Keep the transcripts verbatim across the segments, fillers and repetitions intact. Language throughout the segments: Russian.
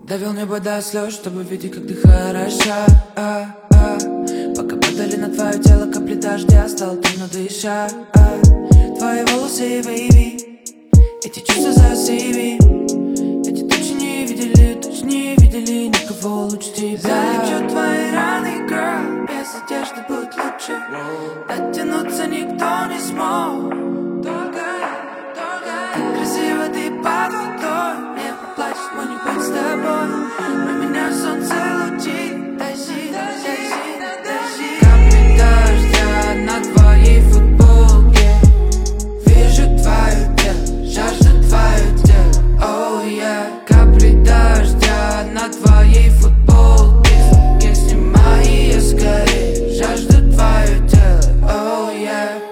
Довел небо до слез, чтобы видеть, как ты хороша, а, а. Пока падали на твое тело капли дождя, стал трудно дышать, а. Твои волосы, бэйби, эти чувства засыви. Эти тучи не видели, тучи не видели никого лучше тебя. Залечу твои раны, girl, без одежды будет лучше. Дотянуться никто не смог. Долго, долго. Так красиво ты под водой. Небо плачет, мы не быть с тобой. Но меня солнце лучи. Тащи, тащи, тащи. Капли дождя на твоей футболке. Вижу твое тело, жажда твое тело. Oh yeah. Капли дождя на твоей футболке. Не снимай ее скорее. Жажда твое тело. Oh yeah.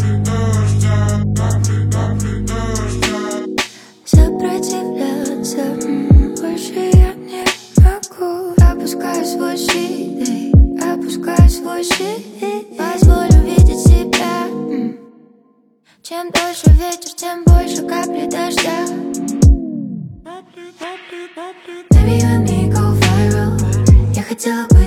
Сопротивляться больше я не могу. Опускаю свой щит, опускаю свой щит. Позволю видеть себя. Чем дольше ветер, тем больше капли дождя. Baby, let me go viral. Я хотела бы